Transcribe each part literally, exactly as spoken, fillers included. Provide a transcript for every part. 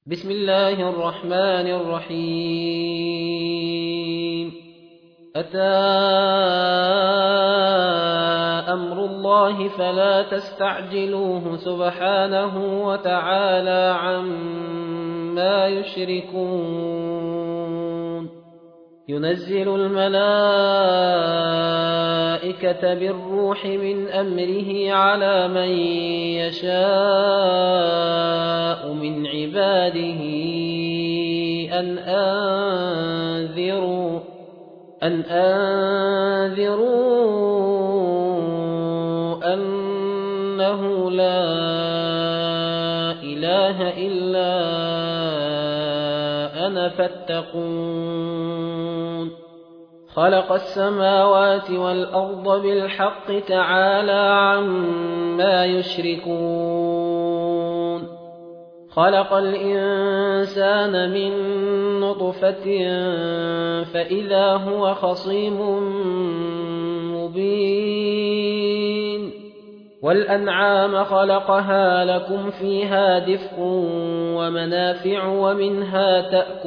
بسم الله الرحمن الرحيم أتى أمر الله فلا تستعجلوه سبحانه وتعالى عما يشركون ينزل الملائكة بالروح من أمره على من يشاء من عباده أن أنذروا أن أنذروا أنه لا إله إلا أنا فاتقون خلق السماوات والأرض بالحق تعالى عما يشركون خلق الإنسان من نطفة فإذا هو خصيم مبين والأنعام خلقها لكم فيها دفء ومنافع ومنها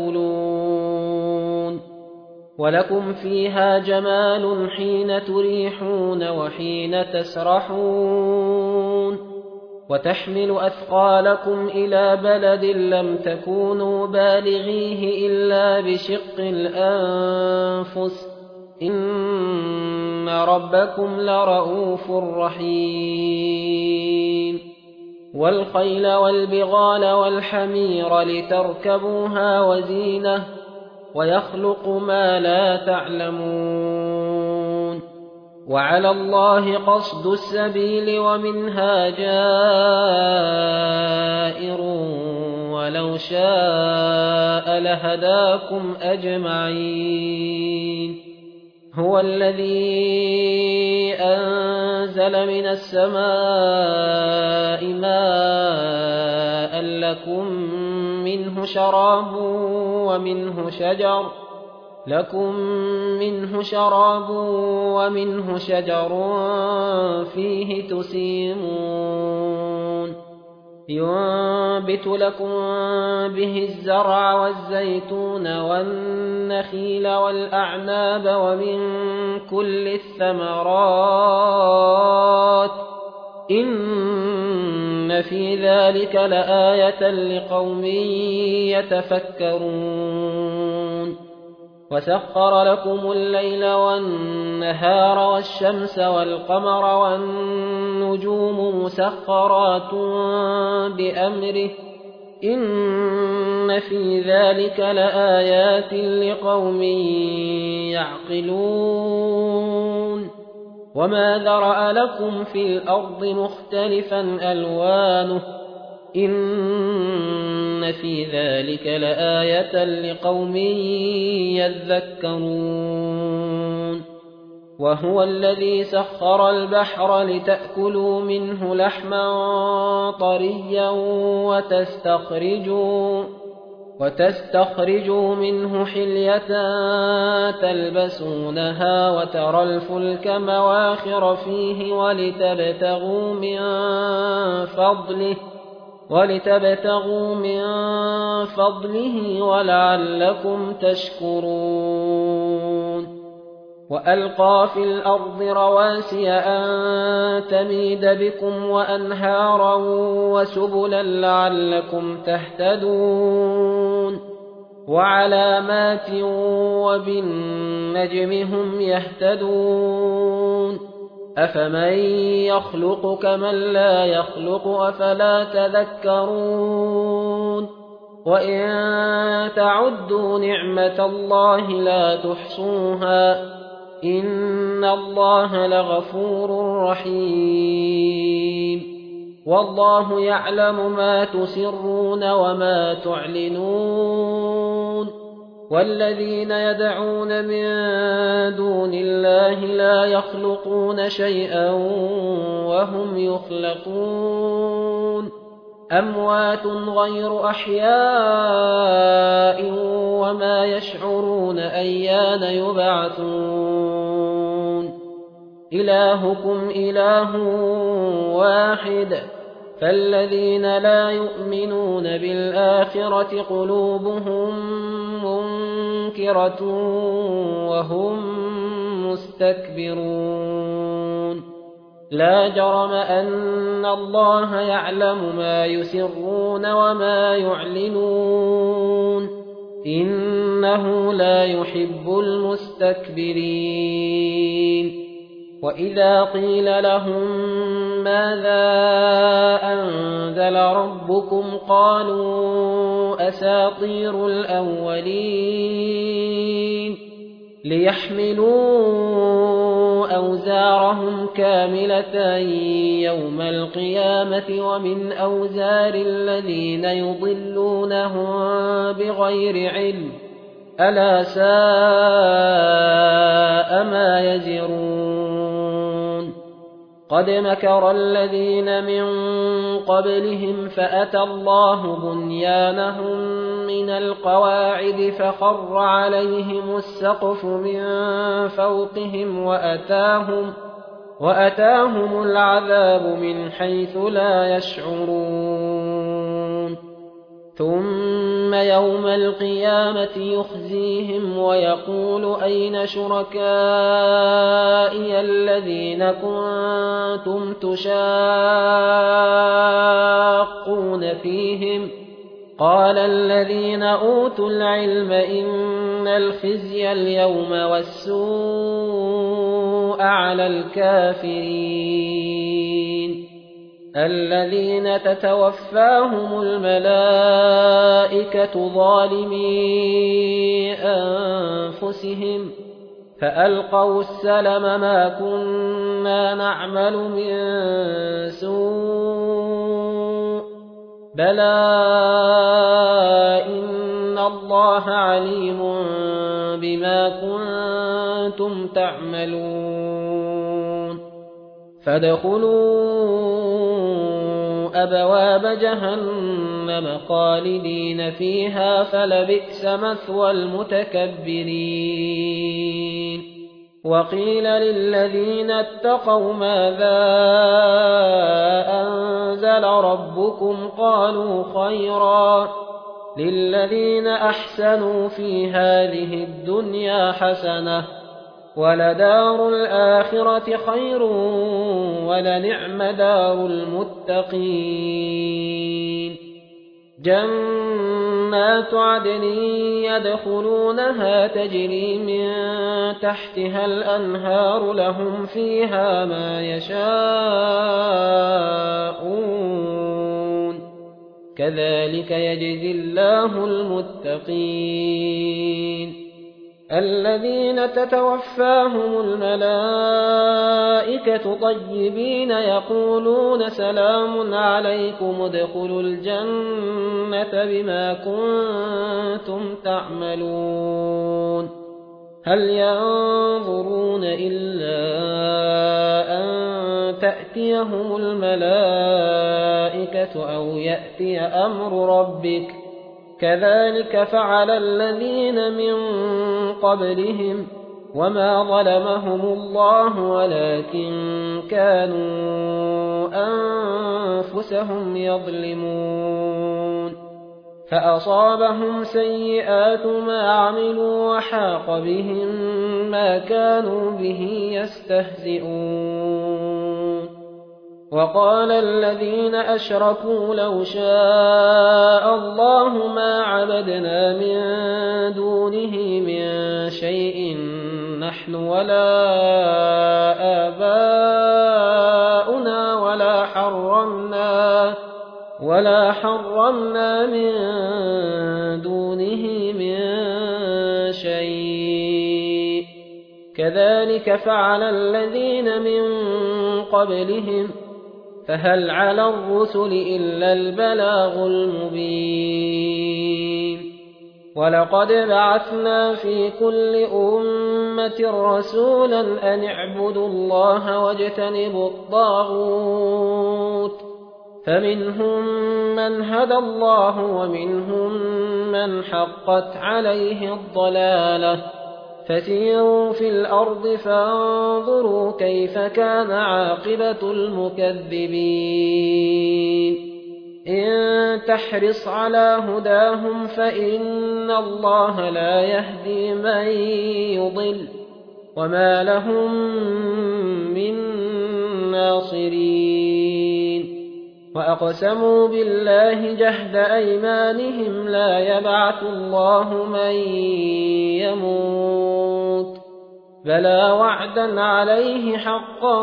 تأكلون ولكم فيها جمال حين تريحون وحين تسرحون وتحمل أثقالكم إلى بلد لم تكونوا بالغيه إلا بشق الأنفس إن ربكم لرءوف رحيم والخيل والبغال والحمير لتركبوها وزينة ويخلق ما لا تعلمون وعلى الله قصد السبيل ومنها جائر ولو شاء لهداكم أجمعين هو الذي أنزل من السماء ماء لكم منه شراب ومنه شجر لكم منه شراب ومنه شجر فيه تسيمون ينبت لكم به الزرع والزيتون والنخيل والأعناب ومن كل الثمرات إن في ذلك لآية لقوم يتفكرون وسخر لكم الليل والنهار والشمس والقمر والنجوم مسخرات بأمره إن في ذلك لآيات لقوم يعقلون وما ذرأ لكم في الأرض مختلفا ألوانه إن في ذلك لآية لقوم يذكرون وهو الذي سخر البحر لتأكلوا منه لحما طريا وتستخرجوا وتستخرجوا منه حلية تلبسونها وترى الفلك مواخر فيه ولتبتغوا من فضله ولتبتغوا من فضله ولعلكم تشكرون وألقى في الأرض رواسي أن تميد بكم وأنهارا وسبلا لعلكم تهتدون وعلامات وبالنجم هم يهتدون أفمن يخلق كمن لا يخلق أفلا تذكرون وإن تعدوا نعمة الله لا تحصوها إن الله لغفور رحيم والله يعلم ما تسرون وما تعلنون والذين يدعون من دون الله لا يخلقون شيئا وهم يخلقون أموات غير أحياء وما يشعرون أيان يبعثون إلهكم إله واحد فالذين لا يؤمنون بالآخرة قلوبهم منكرة وهم مستكبرون لا جرم أن الله يعلم ما يسرون وما يعلنون إنه لا يحب المستكبرين وإذا قيل لهم ماذا أنزل ربكم قالوا أساطير الأولين ليحملوا أوزارهم كاملة يوم القيامة ومن أوزار الذين يضلونهم بغير علم ألا ساء ما يزرون قد مكر الذين من قبلهم فأتى الله بنيانهم من القواعد فخر عليهم السقف من فوقهم وأتاهم, وأتاهم العذاب من حيث لا يشعرون ثم يوم القيامة يخزيهم ويقول أين شركائي الذين كنتم تشاقون فيهم قال الذين أوتوا العلم إن الخزي اليوم والسوء على الكافرين الذين تتوفاهم الملائكة ظالمي أنفسهم فألقوا السلم ما كنا نعمل من سوء بلى إن الله عليم بما كنتم تعملون فادخلوا أبواب جهنم خالدين فيها فلبئس مثوى المتكبرين وقيل للذين اتقوا ماذا أنزل ربكم قالوا خيرا للذين أحسنوا في هذه الدنيا حسنة ولدار الآخرة خير ولنعم دار المتقين جنات عدن يدخلونها تجري من تحتها الأنهار لهم فيها ما يشاءون كذلك يجزي الله المتقين الذين تتوفاهم الملائكة طيبين يقولون سلام عليكم ادخلوا الجنة بما كنتم تعملون هل ينظرون إلا أن تأتيهم الملائكة أو يأتي أمر ربك كذلك فعل الذين من قبلهم وما ظلمهم الله ولكن كانوا أنفسهم يظلمون فأصابهم سيئات ما عملوا وحاق بهم ما كانوا به يستهزئون وقال الذين أشركوا لو شاء الله ما عبدنا من دونه من شيء نحن ولا آباؤنا ولا حرمنا ولا حرمنا من دونه من شيء كذلك فعل الذين من قبلهم فهل على الرسل إلا البلاغ المبين ولقد بعثنا في كل أمة رسولا أن اعبدوا الله واجتنبوا الطاغوت فمنهم من هدى الله ومنهم من حقت عليه الضلالة فسيروا في الأرض فانظروا كيف كان عاقبة المكذبين إن تحرص على هداهم فإن الله لا يهدي من يضل وما لهم من ناصرين وأقسموا بالله جهد أيمانهم لا يبعث الله من يموت بلى وعدا عليه حقا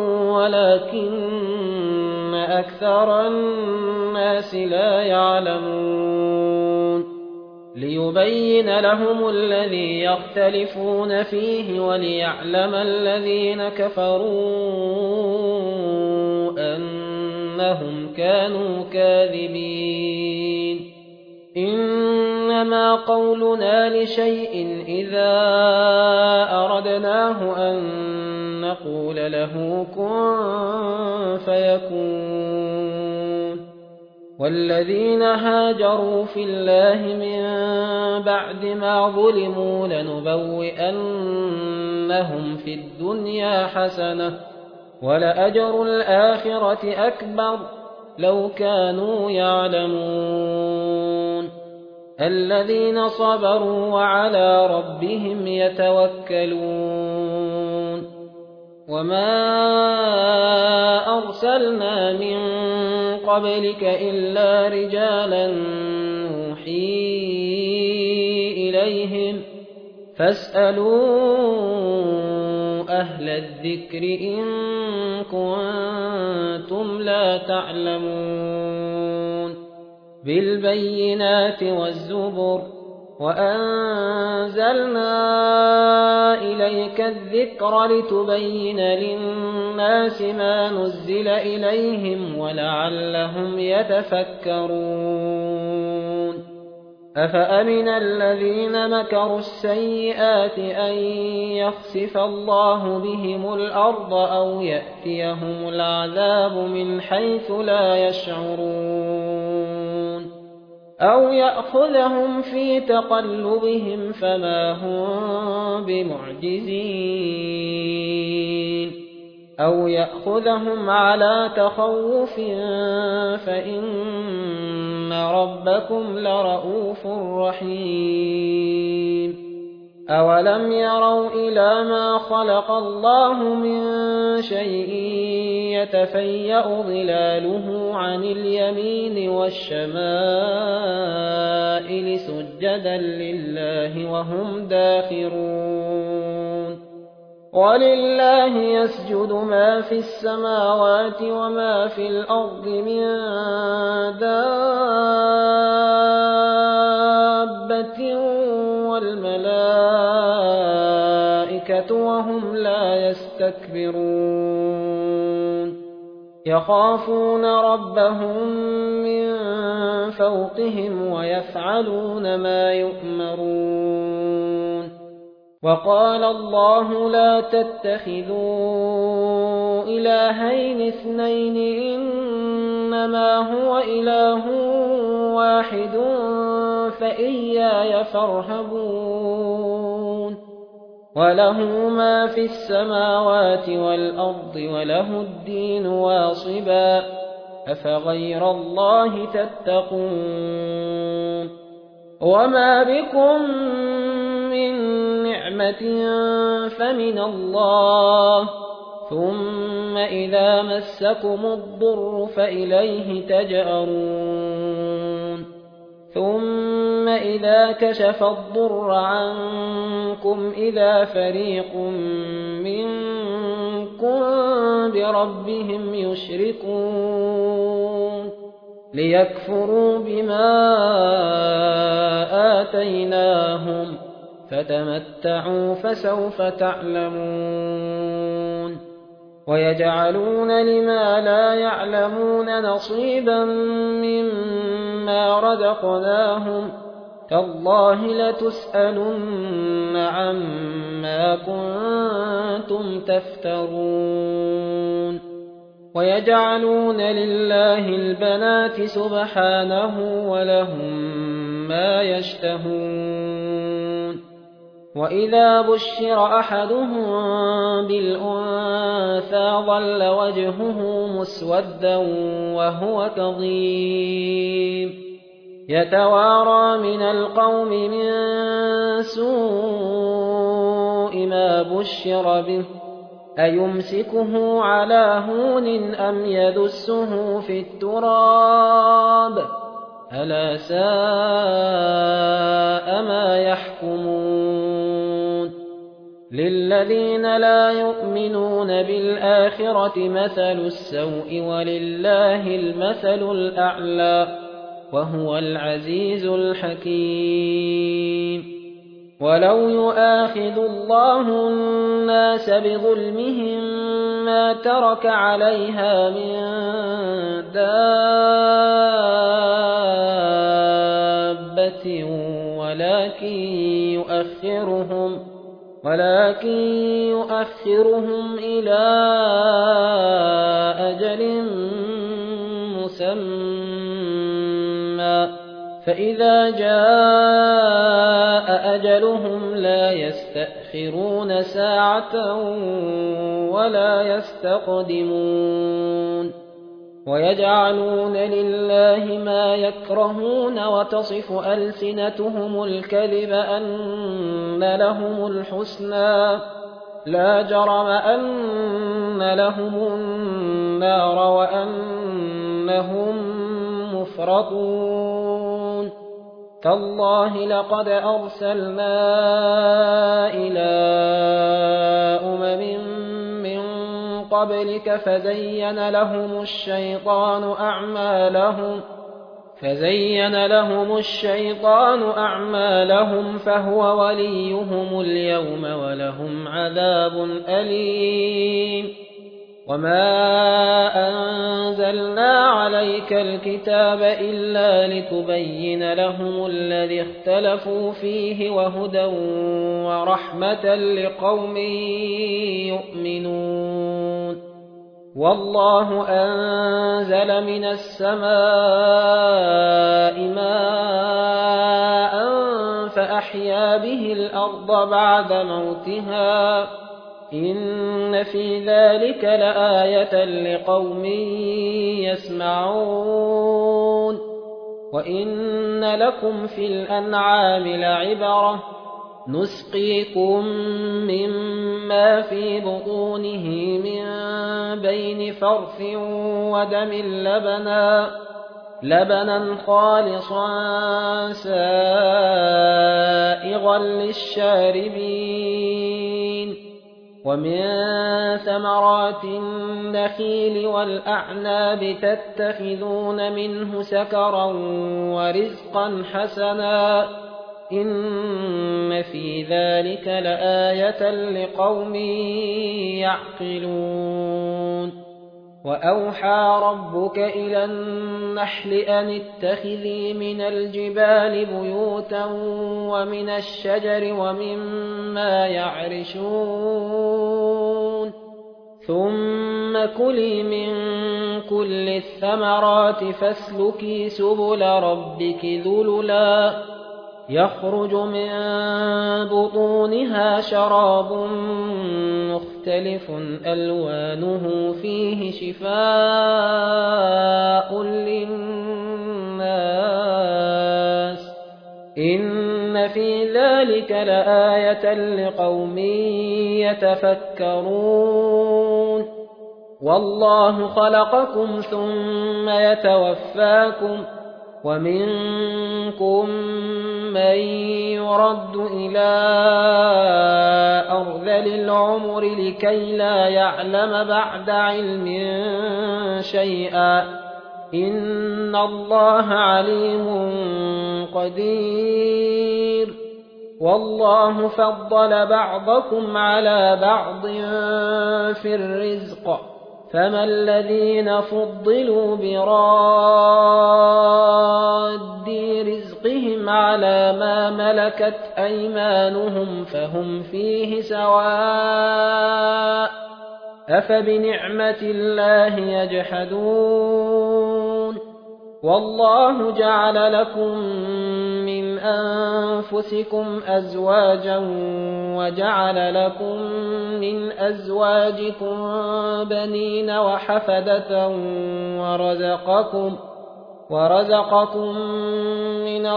ولكن أكثر الناس لا يعلمون ليبين لهم الذي يختلفون فيه وليعلم الذين كفروا أنهم كانوا كاذبين إنما قولنا لشيء إذا أردناه أن نقول له كن فيكون والذين هاجروا في الله من بعد ما ظلموا لنبوئنهم في الدنيا حسنة ولأجر الآخرة أكبر لو كانوا يعلمون الذين صبروا وعلى ربهم يتوكلون وما أرسلنا من قبلك إلا رجالا نوحي إليهم فاسألوا أهل الذكر إن كنتم لا تعلمون بالبينات والزبر وأنزلنا إليك الذكر لتبين للناس ما نزل إليهم ولعلهم يتفكرون أفأمن الذين مكروا السيئات أن يخسف الله بهم الأرض أو يأتيهم العذاب من حيث لا يشعرون أو يأخذهم في تقلبهم فما هم بمعجزين أو يأخذهم على تخوف فإن ربكم لرءوف رحيم أولم يروا إلى ما خلق الله من شيء يتفيأ ظلاله عن اليمين والشمائل سجدا لله وهم داخرون ولله يسجد ما في السماوات وما في الأرض من دابة والملائكة وهم لا يستكبرون يخافون ربهم من فوقهم ويفعلون ما يؤمرون وقال الله لا تتخذوا إلهين اثنين إنما هو إله واحد فإياي فارهبون وله ما في السماوات والأرض وله الدين واصبا أفغير الله تتقون وما بكم من نعمة فمن الله ثم إذا مسكم الضر فإليه تجأرون ثم إذا كشف الضر عنكم إذا فريق منكم بربهم يشركون ليكفروا بما آتيناهم فتمتعوا فسوف تعلمون ويجعلون لما لا يعلمون نصيبا مما رزقناهم تالله لتسألن عما كنتم تفترون ويجعلون لله البنات سبحانه ولهم ما يشتهون وإذا بشر أحدهم بالأنثى ظل وجهه مسودا وهو كظيم يتوارى من القوم من سوء ما بشر به أيمسكه على هون أم يدسه في التراب ألا ساء ما يحكمون للذين لا يؤمنون بالآخرة مثل السوء ولله المثل الأعلى وهو العزيز الحكيم ولو يؤاخذ الله الناس بظلمهم ما ترك عليها من دابة ولكن يؤخرهم ولكن يؤخرهم إلى أجل مسمى فإذا جاء أجلهم لا يستأخرون ساعة ولا يستقدمون ويجعلون لله ما يكرهون وتصف ألسنتهم الكذب أن لهم الحسنى لا جرم أن لهم النار وأنهم مفرطون تالله لقد أرسلنا إلى أمم من قبلك فزين لهم الشيطان أعمالهم فزين لهم الشيطان أعمالهم فهو وليهم اليوم ولهم عذاب أليم وما أنزلنا عليك الكتاب إلا لتبين لهم الذي اختلفوا فيه وهدى ورحمة لقوم يؤمنون والله أنزل من السماء ماء فأحيا به الأرض بعد موتها إن في ذلك لآية لقوم يسمعون وإن لكم في الأنعام لعبرة نسقيكم مما في بطونه من بين فرث ودم لبنا لبنا خالصا سائغا للشاربين ومن ثمرات النخيل والأعناب تتخذون منه سكرا ورزقا حسنا إن في ذلك لآية لقوم يعقلون وأوحى ربك إلى النحل أن اتخذي من الجبال بيوتا ومن الشجر ومما يعرشون ثم كلي من كل الثمرات فاسلكي سبل ربك ذللا يخرج من بطونها شراب مختلف ألوانه فيه شفاء للناس إن في ذلك لآية لقوم يتفكرون والله خلقكم ثم يتوفاكم ومنكم من يرد إلى أرذل العمر لكي لا يعلم بعد علم شيئا إن الله عليم قدير والله فضل بعضكم على بعض في الرزق فما الذين فضلوا براد رزقهم على ما ملكت أيمانهم فهم فيه سواء أفبنعمة الله يجحدون والله جعل لكم من أنفسكم أنفسكم أزواجا وجعل لكم من أزواجكم بنين وحفدة ورزقكم ورزقكم من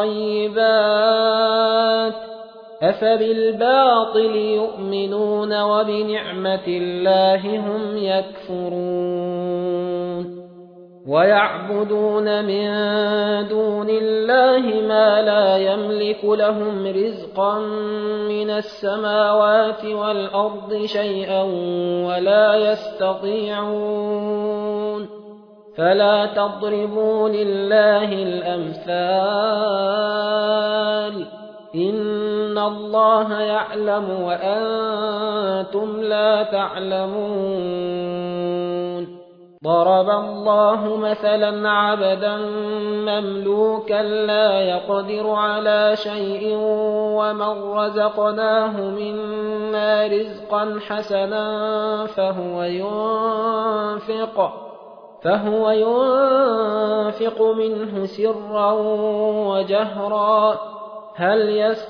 الطيبات أفبالباطل يؤمنون وبنعمة الله هم يكفرون ويعبدون من دون الله ما لا يملك لهم رزقا من السماوات والأرض شيئا ولا يستطيعون فلا تضربوا لله الأمثال إن الله يعلم وأنتم لا تعلمون ضرب الله مثلا عبدا مملوكا لا يقدر على شيء ومن رزقناه منا رزقا حسنا فهو ينفق فهو ينفق منه سرا وجهرا هل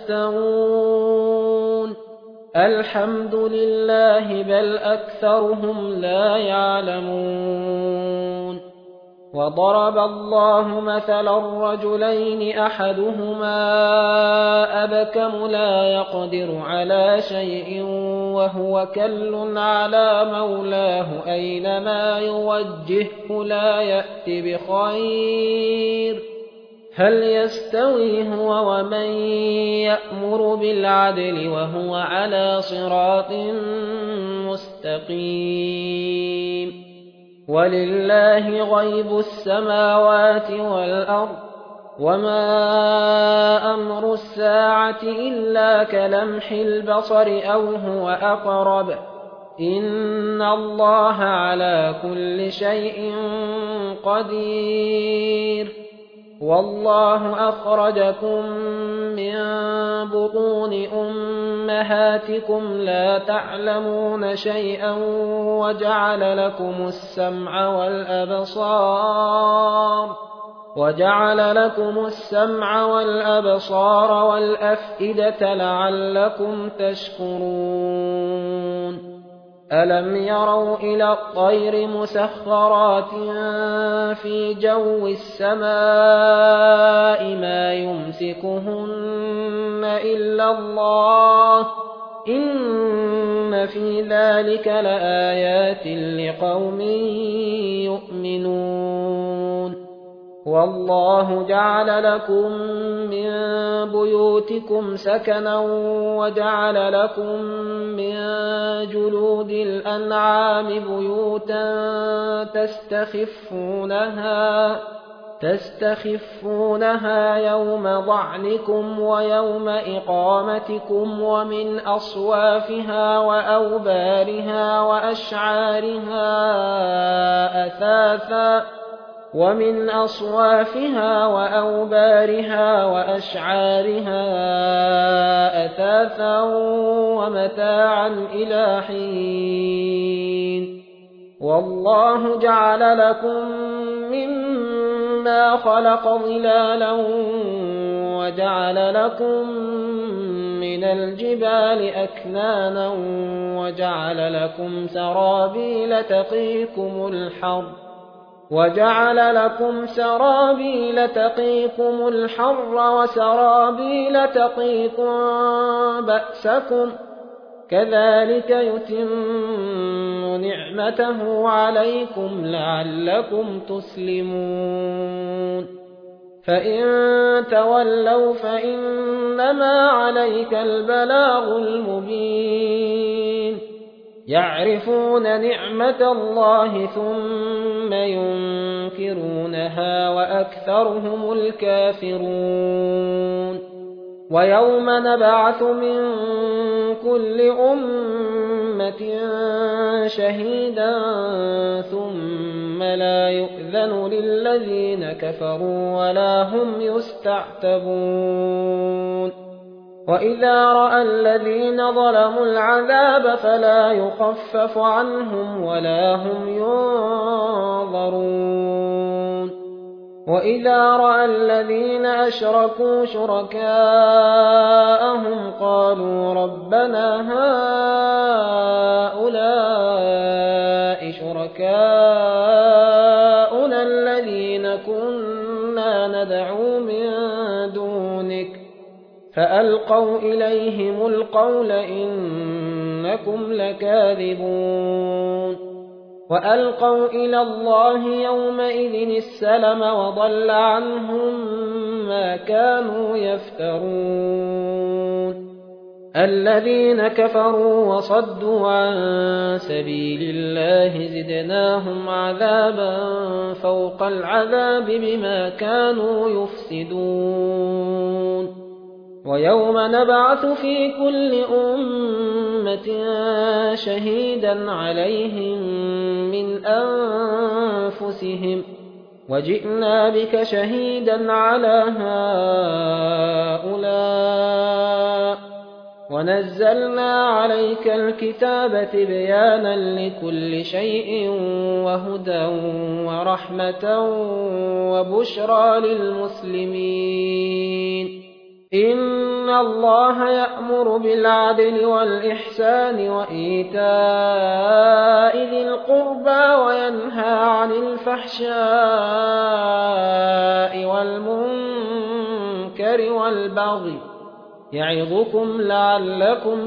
يستوون الحمد لله بل أكثرهم لا يعلمون وضرب الله مثلا رجلين أحدهما أبكم لا يقدر على شيء وهو كل على مولاه أينما يوجهه لا يأت بخير هل يستوي هو ومن يأمر بالعدل وهو على صراط مستقيم ولله غيب السماوات والأرض وما أمر الساعة إلا كلمح البصر أو هو أقرب إن الله على كل شيء قدير والله أخرجكم من بطون أمهاتكم لا تعلمون شيئا وجعل لكم السمع والأبصار وجعل لكم السمع والأبصار والأفئدة لعلكم تشكرون ألم يروا إلى الطير مسخرات في جو السماء ما يمسكهن إلا الله إن في ذلك لآيات لقوم يؤمنون والله جعل لكم من بيوتكم سكنا وجعل لكم من جلود الأنعام بيوتا تستخفونها تستخفونها يوم ضعنكم ويوم إقامتكم ومن أصوافها وأوبارها وأشعارها أثاثا ومن أصوافها وأوبارها وأشعارها أثاثا ومتاعا إلى حين والله جعل لكم مما خلق ظلالا وجعل لكم من الجبال أكنانا وجعل لكم سرابيل تقيكم الحر وجعل لكم سرابيل تقيكم الحر وسرابيل تقيكم بأسكم كذلك يتم نعمته عليكم لعلكم تسلمون فإن تولوا فإنما عليك البلاغ المبين يعرفون نعمة الله ثم ينكرونها وأكثرهم الكافرون ويوم نبعث من كل أمة شهيدا ثم لا يؤذن للذين كفروا ولا هم يستعتبون وإذا رأى الذين ظلموا العذاب فلا يخفف عنهم ولا هم ينظرون وإذا رأى الذين أشركوا شركاءهم قالوا ربنا هؤلاء شركاؤنا الذين كنا ندعو من دونك فألقوا إليهم القول إنكم لكاذبون وألقوا إلى الله يومئذ السلم وضل عنهم ما كانوا يفترون الذين كفروا وصدوا عن سبيل الله زدناهم عذابا فوق العذاب بما كانوا يفسدون ويوم نبعث في كل أمة شهيدا عليهم من أنفسهم وجئنا بك شهيدا على هؤلاء ونزلنا عليك الكتاب تبيانا لكل شيء وهدى ورحمة وبشرى للمسلمين إن الله يأمر بالعدل والإحسان وإيتاء ذي القربى وينهى عن الفحشاء والمنكر والبغي يعظكم لعلكم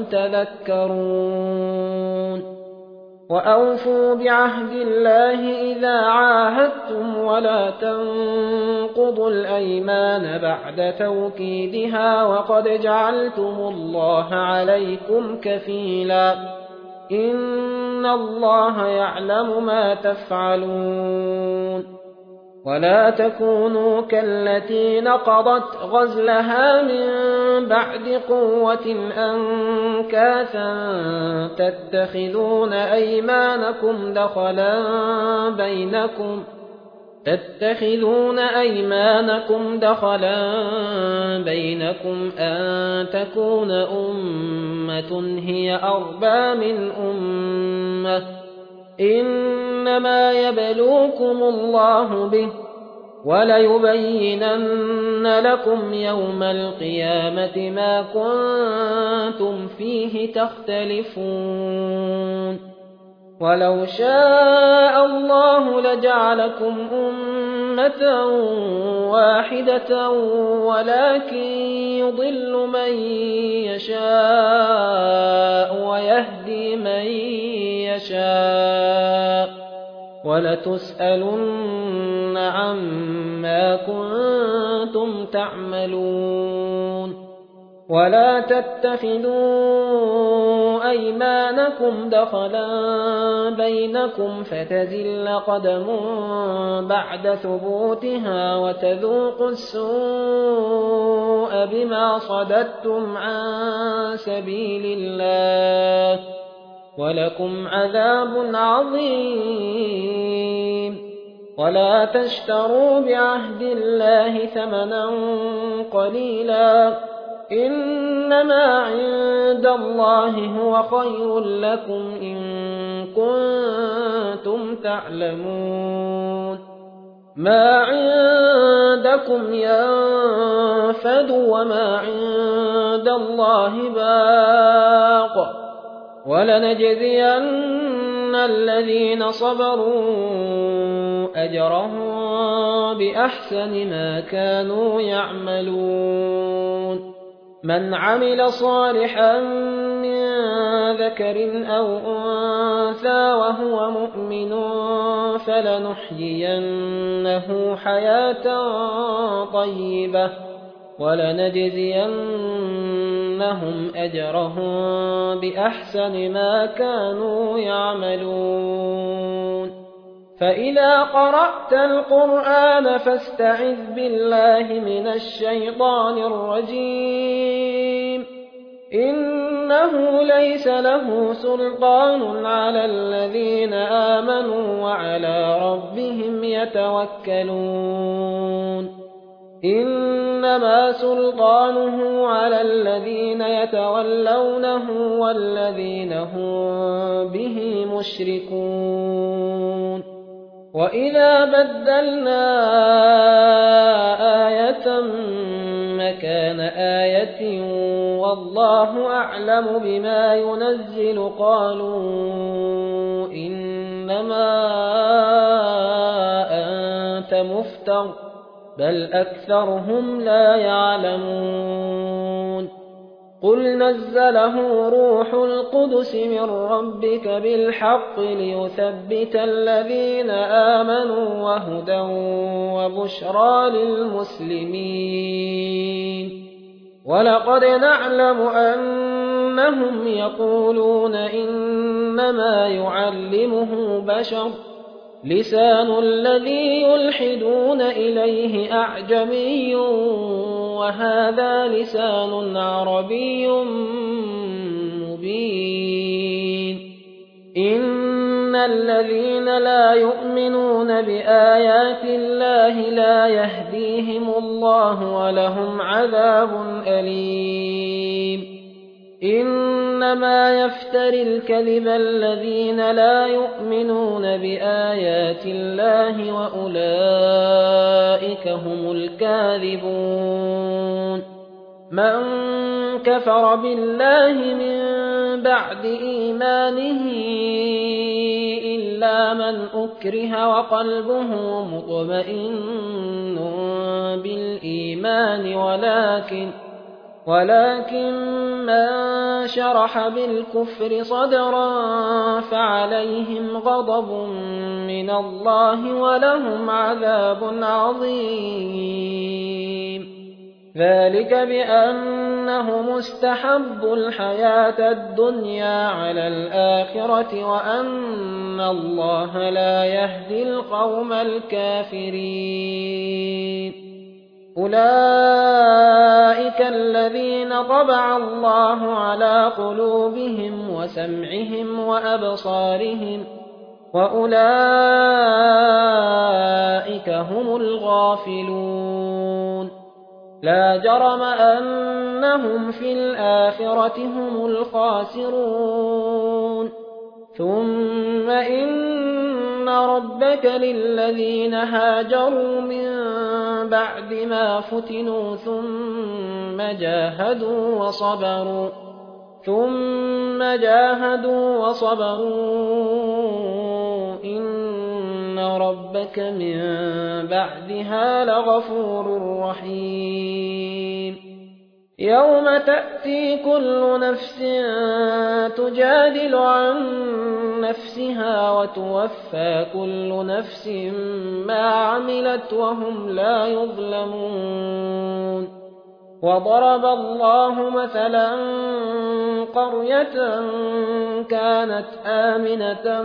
تذكرون وأوفوا بعهد الله إذا عاهدتم ولا تنقضوا الأيمان بعد توكيدها وقد جعلتم الله عليكم كفيلا إن الله يعلم ما تفعلون ولا تكونوا كالتي نقضت غزلها من بعد قوة أنكاثا تتخذون أيمانكم دخلا بينكم تتخذون أيمانكم دخلا بينكم أن تكون أمة هي أربى من أمة إنما يبلوكم الله به وليبينن لكم يوم القيامة ما كنتم فيه تختلفون ولو شاء الله لجعلكم أمة واحدة ولكن يضل من يشاء ويهدي من يشاء ولتسألن عما كنتم تعملون ولا تتخذوا أيمانكم دخلا بينكم فتزل قدم بعد ثبوتها وتذوقوا السوء بما صددتم عن سبيل الله ولكم عذاب عظيم ولا تشتروا بعهد الله ثمنا قليلا إنما عند الله هو خير لكم إن كنتم تعلمون ما عندكم ينفد وما عند الله باق ولنجزين الذين صبروا أجرهم بأحسن ما كانوا يعملون من عمل صالحا من ذكر أو أنثى وهو مؤمن فلنحيينه حياة طيبة ولنجزينهم أجرهم بأحسن ما كانوا يعملون فإذا قرأت القرآن فاستعذ بالله من الشيطان الرجيم إنه ليس له سلطان على الذين آمنوا وعلى ربهم يتوكلون إنما سلطانه على الذين يتولونه والذين هم به مشركون وإذا بدلنا آية مكان آية والله أعلم بما ينزل قالوا إنما أنت مفتر بل أكثرهم لا يعلمون قل نزله روح القدس من ربك بالحق ليثبت الذين آمنوا وهدى وبشرى للمسلمين ولقد نعلم أنهم يقولون إنما يعلمه بشر لسان الذي يلحدون إليه أعجمي وهذا لسان عربي مبين إن الذين لا يؤمنون بآيات الله لا يهديهم الله ولهم عذاب أليم إنما يفتري الكذب الذين لا يؤمنون بآيات الله وأولئك هم الكاذبون من كفر بالله من بعد إيمانه إلا من أكره وقلبه مطمئن بالإيمان ولكن ولكن من شرح بالكفر صدرا فعليهم غضب من الله ولهم عذاب عظيم ذلك بأنهم استحبوا الحياة الدنيا على الآخرة وأن الله لا يهدي القوم الكافرين أولئك الذين طبع الله على قلوبهم وسمعهم وأبصارهم وأولئك هم الغافلون لا جرم أنهم في الآخرة هم الخاسرون ثم إن ربك للذين هاجروا من بعد ما فتنوا ثم جاهدوا وصبروا ثم جاهدوا وصبروا إن ربك من بعدها لغفور رحيم يوم تأتي كل نفس تجادل عن نفسها وتوفى كل نفس ما عملت وهم لا يظلمون وضرب الله مثلا قرية كانت آمنة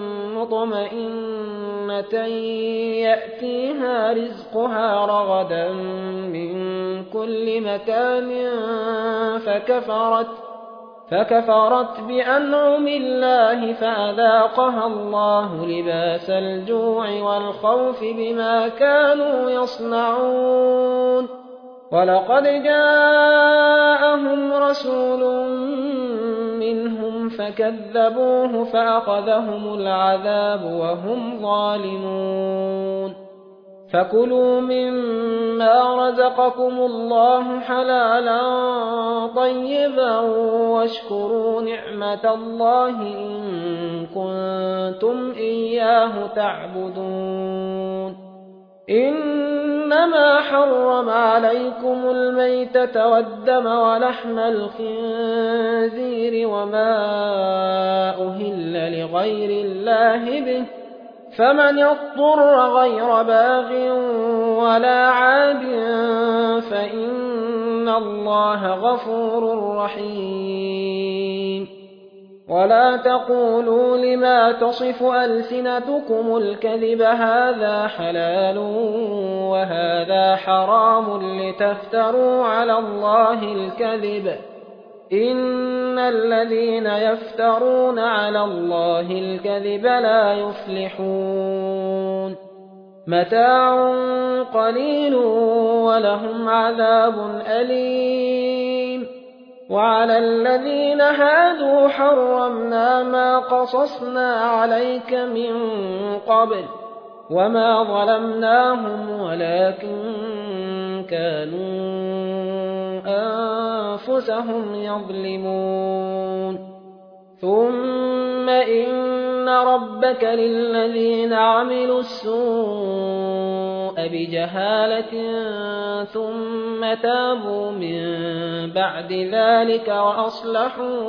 مطمئنة يأتيها رزقها رغدا من كل مكان فكفرت فكفرت بأنعم الله فأذاقها الله لباس الجوع والخوف بما كانوا يصنعون ولقد جاءهم رسول منهم فكذبوه فأخذهم العذاب وهم ظالمون فكلوا مما رزقكم الله حلالا طيبا واشكروا نعمة الله إن كنتم إياه تعبدون إنما حرم عليكم الميتة والدم ولحم الخنزير وما أهل لغير الله به فمن اضطر غير باغ ولا عاد فإن الله غفور رحيم ولا تقولوا لما تصف ألسنتكم الكذب هذا حلال وهذا حرام لتفتروا على الله الكذب إن الذين يفترون على الله الكذب لا يفلحون متاع قليل ولهم عذاب أليم وعلى الذين هادوا حرمنا ما قصصنا عليك من قبل وما ظلمناهم ولكن كانوا أنفسهم يظلمون ثم إن ربك للذين عملوا السوء بجهالة ثم تابوا من بعد ذلك وأصلحوا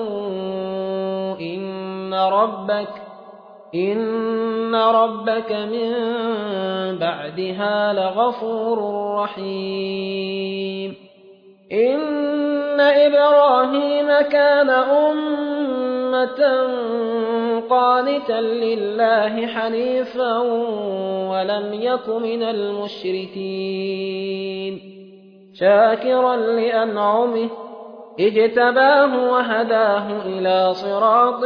إن ربك إن ربك من بعدها لغفور رحيم إن إبراهيم كان أمة قانتا لله حنيفا ولم يك من المشركين شاكرا لأنعمه اجتباه وهداه إلى صراط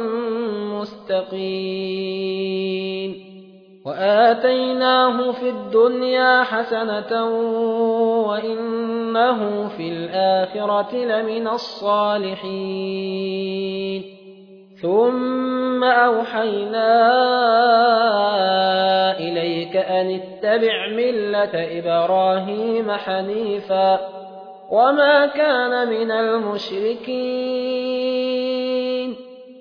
مستقيم وآتيناه في الدنيا حسنة وإنه في الآخرة لمن الصالحين ثم أوحينا إليك أن اتبع ملة إبراهيم حنيفا وما كان من المشركين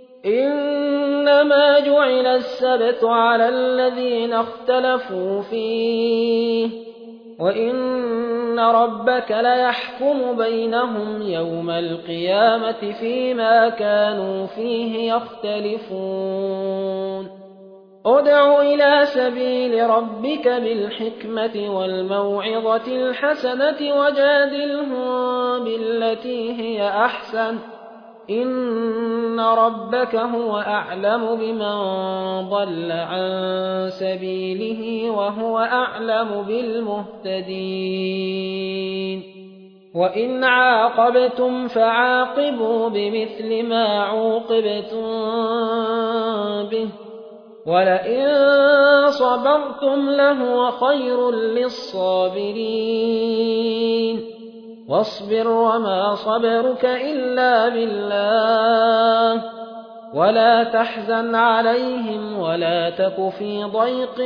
إنما جعل السبت على الذين اختلفوا فيه وإن ربك ليحكم بينهم يوم القيامة فيما كانوا فيه يختلفون ادع إلى سبيل ربك بالحكمة والموعظة الحسنة وجادلهم بالتي هي أحسن إن ربك هو أعلم بمن ضل عن سبيله وهو أعلم بالمهتدين وإن عاقبتم فعاقبوا بمثل ما عوقبتم به ولئن صبرتم لهو خير للصابرين واصبر وما صبرك إلا بالله ولا تحزن عليهم ولا تك في ضيق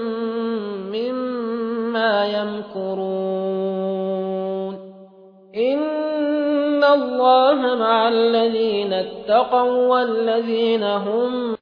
مما يمكرون إن الله مع الذين اتقوا والذين هم